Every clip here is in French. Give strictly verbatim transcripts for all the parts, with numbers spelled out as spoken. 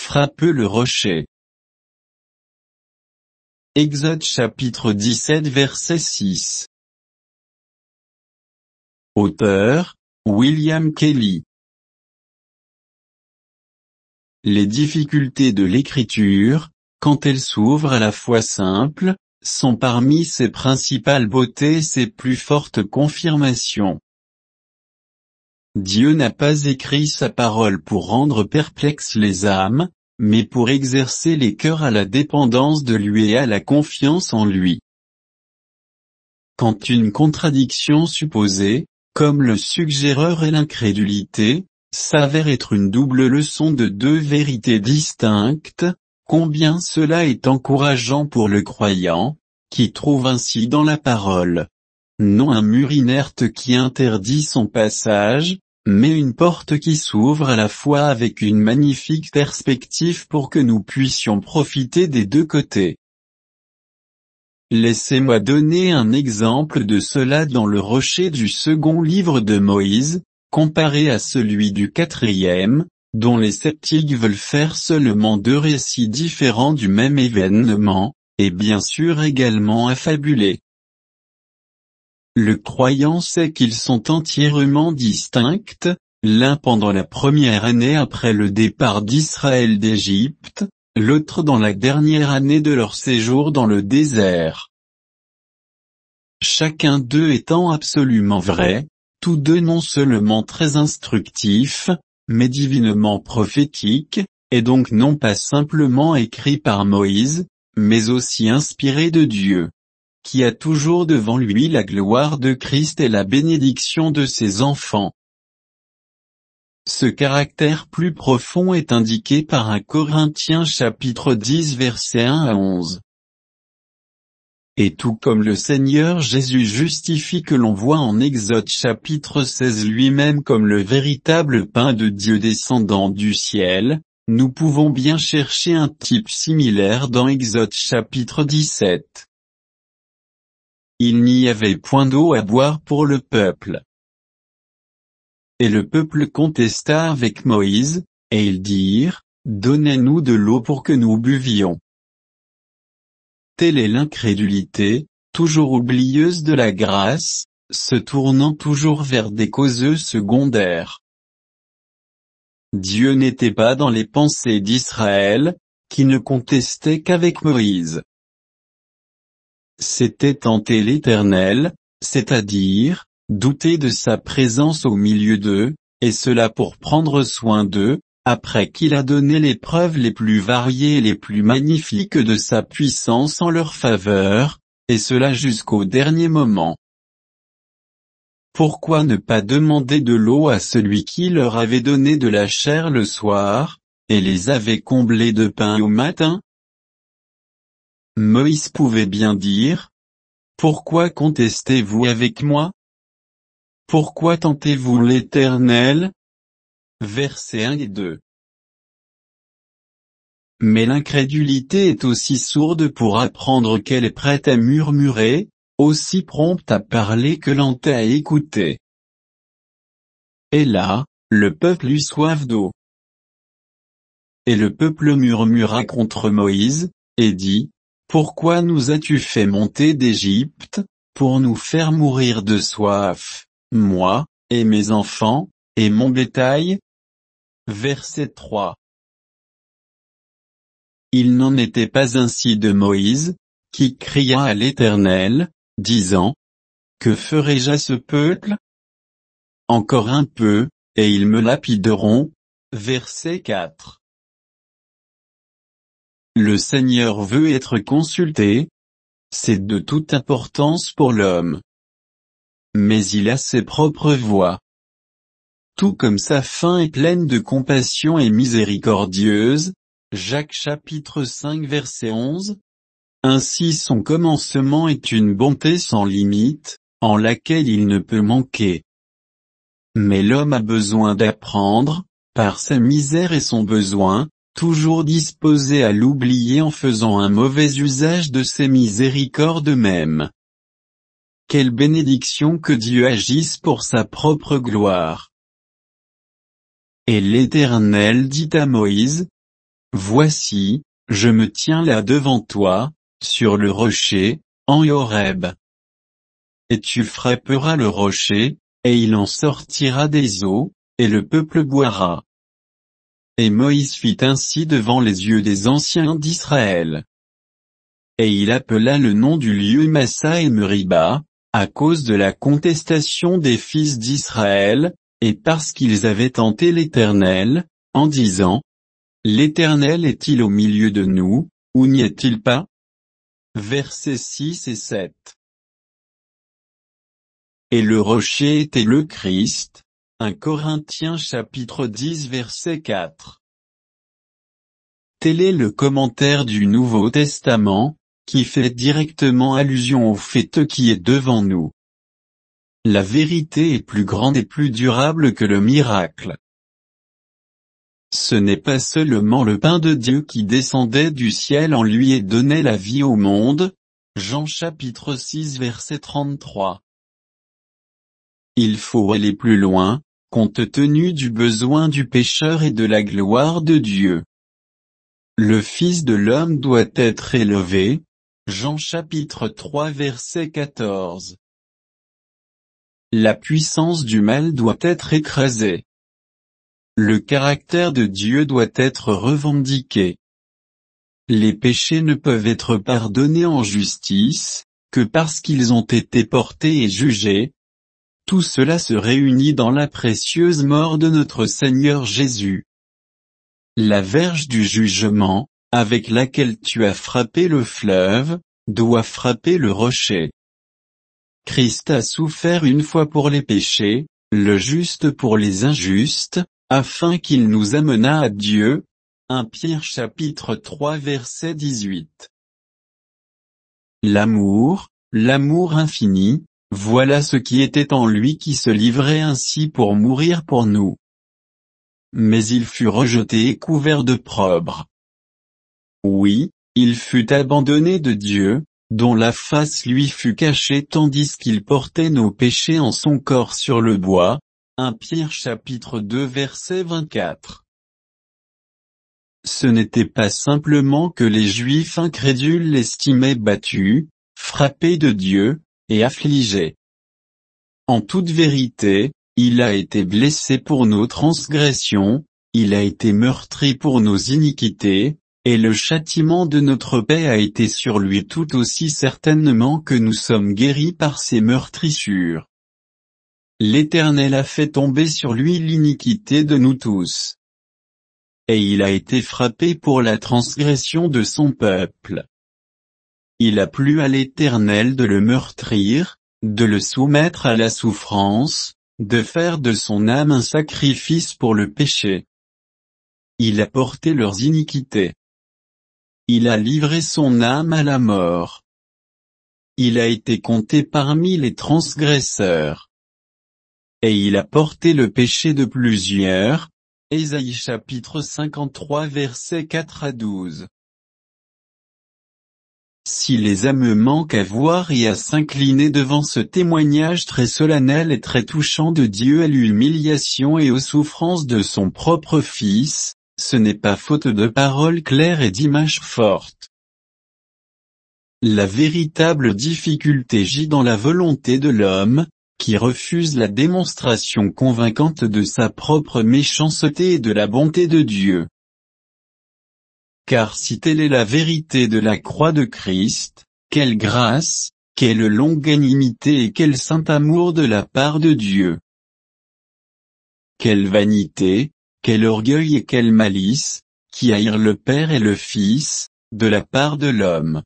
frappe le rocher. Exode chapitre dix-sept verset six. Auteur, William Kelly. Les difficultés de l'écriture, quand elle s'ouvre à la foi simple, sont parmi ses principales beautés et ses plus fortes confirmations. Dieu n'a pas écrit sa parole pour rendre perplexes les âmes, mais pour exercer les cœurs à la dépendance de lui et à la confiance en lui. Quand une contradiction supposée, comme le suggéreur et l'incrédulité, s'avère être une double leçon de deux vérités distinctes, combien cela est encourageant pour le croyant, qui trouve ainsi dans la parole, non un mur inerte qui interdit son passage, mais une porte qui s'ouvre à la fois avec une magnifique perspective pour que nous puissions profiter des deux côtés. Laissez-moi donner un exemple de cela dans le rocher du second livre de Moïse, comparé à celui du quatrième, dont les sceptiques veulent faire seulement deux récits différents du même événement, et bien sûr également affabulés. Le croyant sait qu'ils sont entièrement distincts, l'un pendant la première année après le départ d'Israël d'Égypte, l'autre dans la dernière année de leur séjour dans le désert. Chacun d'eux étant absolument vrai, tous deux non seulement très instructifs, mais divinement prophétiques, et donc non pas simplement écrits par Moïse, mais aussi inspirés de Dieu, qui a toujours devant lui la gloire de Christ et la bénédiction de ses enfants. Ce caractère plus profond est indiqué par un Corinthiens chapitre dix verset un à onze. Et tout comme le Seigneur Jésus justifie que l'on voit en Exode chapitre seize lui-même comme le véritable pain de Dieu descendant du ciel, nous pouvons bien chercher un type similaire dans Exode chapitre dix-sept. Il n'y avait point d'eau à boire pour le peuple. Et le peuple contesta avec Moïse, et ils dirent, donnez-nous de l'eau pour que nous buvions. Telle est l'incrédulité, toujours oublieuse de la grâce, se tournant toujours vers des causeux secondaires. Dieu n'était pas dans les pensées d'Israël, qui ne contestait qu'avec Moïse. C'était tenter l'Éternel, c'est-à-dire, douter de sa présence au milieu d'eux, et cela pour prendre soin d'eux, après qu'il a donné les preuves les plus variées et les plus magnifiques de sa puissance en leur faveur, et cela jusqu'au dernier moment. Pourquoi ne pas demander de l'eau à celui qui leur avait donné de la chair le soir, et les avait comblés de pain au matin? Moïse pouvait bien dire, « Pourquoi contestez-vous avec moi? Pourquoi tentez-vous l'Éternel » Versets un et deux. Mais l'incrédulité est aussi sourde pour apprendre qu'elle est prête à murmurer, aussi prompte à parler que lente à écouter. Et là, le peuple eut soif d'eau. Et le peuple murmura contre Moïse, et dit, « Pourquoi nous as-tu fait monter d'Égypte, pour nous faire mourir de soif, moi, et mes enfants, et mon bétail ?» Verset trois. Il n'en était pas ainsi de Moïse, qui cria à l'Éternel, disant, « Que ferai-je à ce peuple? Encore un peu, et ils me lapideront. » Verset quatre. Le Seigneur veut être consulté. C'est de toute importance pour l'homme. Mais il a ses propres voies. Tout comme sa fin est pleine de compassion et miséricordieuse, Jacques chapitre cinq verset onze, ainsi son commencement est une bonté sans limite, en laquelle il ne peut manquer. Mais l'homme a besoin d'apprendre, par sa misère et son besoin, toujours disposé à l'oublier en faisant un mauvais usage de ses miséricordes mêmes. Quelle bénédiction que Dieu agisse pour sa propre gloire. Et l'Éternel dit à Moïse, Voici, je me tiens là devant toi, sur le rocher, en Horeb. Et tu frapperas le rocher, et il en sortira des eaux, et le peuple boira. Et Moïse fit ainsi devant les yeux des anciens d'Israël. Et il appela le nom du lieu Massa et Meriba, à cause de la contestation des fils d'Israël, et parce qu'ils avaient tenté l'Éternel, en disant: L'Éternel est-il au milieu de nous, ou n'y est-il pas? Versets six et sept. Et le rocher était le Christ. un Corinthiens chapitre dix verset quatre. Tel est le commentaire du Nouveau Testament, qui fait directement allusion au fait qui est devant nous. La vérité est plus grande et plus durable que le miracle. Ce n'est pas seulement le pain de Dieu qui descendait du ciel en lui et donnait la vie au monde. Jean chapitre six verset trente-trois. Il faut aller plus loin, compte tenu du besoin du pécheur et de la gloire de Dieu. Le Fils de l'homme doit être élevé. Jean chapitre trois verset quatorze. La puissance du mal doit être écrasée. Le caractère de Dieu doit être revendiqué. Les péchés ne peuvent être pardonnés en justice, que parce qu'ils ont été portés et jugés. Tout cela se réunit dans la précieuse mort de notre Seigneur Jésus. La verge du jugement, avec laquelle tu as frappé le fleuve, doit frapper le rocher. Christ a souffert une fois pour les péchés, le juste pour les injustes, afin qu'il nous amenât à Dieu. un Pierre chapitre trois verset dix-huit. L'amour, l'amour infini, voilà ce qui était en lui qui se livrait ainsi pour mourir pour nous. Mais il fut rejeté et couvert d'opprobre. Oui, il fut abandonné de Dieu, dont la face lui fut cachée tandis qu'il portait nos péchés en son corps sur le bois. un Pierre chapitre deux verset vingt-quatre. Ce n'était pas simplement que les Juifs incrédules l'estimaient battu, frappé de Dieu, et affligé. En toute vérité, il a été blessé pour nos transgressions, il a été meurtri pour nos iniquités, et le châtiment de notre paix a été sur lui tout aussi certainement que nous sommes guéris par ses meurtrissures. L'Éternel a fait tomber sur lui l'iniquité de nous tous. Et il a été frappé pour la transgression de son peuple. Il a plu à l'Éternel de le meurtrir, de le soumettre à la souffrance, de faire de son âme un sacrifice pour le péché. Il a porté leurs iniquités. Il a livré son âme à la mort. Il a été compté parmi les transgresseurs. Et il a porté le péché de plusieurs. Ésaïe chapitre cinquante-trois versets quatre à douze. Si les âmes manquent à voir et à s'incliner devant ce témoignage très solennel et très touchant de Dieu à l'humiliation et aux souffrances de son propre Fils, ce n'est pas faute de paroles claires et d'images fortes. La véritable difficulté gît dans la volonté de l'homme, qui refuse la démonstration convaincante de sa propre méchanceté et de la bonté de Dieu. Car si telle est la vérité de la croix de Christ, quelle grâce, quelle longanimité et quel saint amour de la part de Dieu. Quelle vanité, quel orgueil et quelle malice, qui haïrent le Père et le Fils, de la part de l'homme.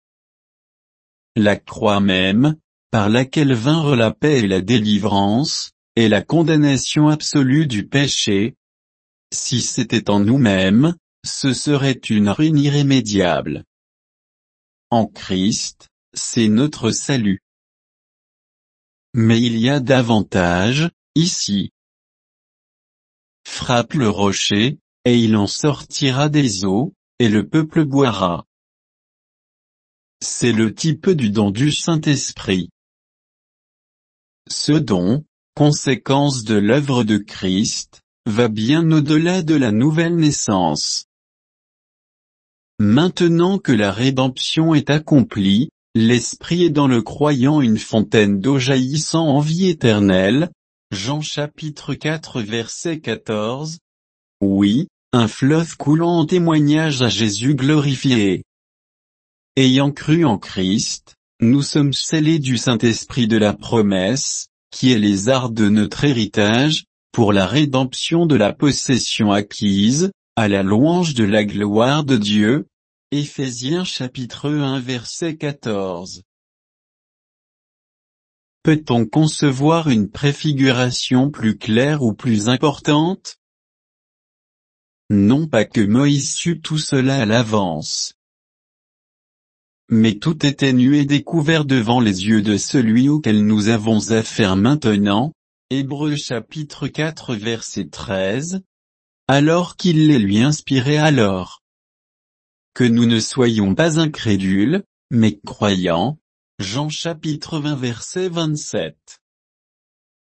La croix même, par laquelle vinrent la paix et la délivrance, et la condamnation absolue du péché. Si c'était en nous-mêmes, ce serait une ruine irrémédiable. En Christ, c'est notre salut. Mais il y a davantage, ici. Frappe le rocher, et il en sortira des eaux, et le peuple boira. C'est le type du don du Saint-Esprit. Ce don, conséquence de l'œuvre de Christ, va bien au-delà de la nouvelle naissance. Maintenant que la rédemption est accomplie, l'Esprit est dans le croyant une fontaine d'eau jaillissant en vie éternelle. Jean chapitre quatre verset quatorze. Oui, un fleuve coulant en témoignage à Jésus glorifié. Ayant cru en Christ, nous sommes scellés du Saint-Esprit de la promesse, qui est les arts de notre héritage, pour la rédemption de la possession acquise, à la louange de la gloire de Dieu. Éphésiens chapitre un verset quatorze. Peut-on concevoir une préfiguration plus claire ou plus importante? Non pas que Moïse sût tout cela à l'avance. Mais tout était nu et découvert devant les yeux de celui auquel nous avons affaire maintenant. Hébreux chapitre quatre verset treize. Alors qu'il les lui inspirait alors. Que nous ne soyons pas incrédules, mais croyants. Jean chapitre vingt verset vingt-sept.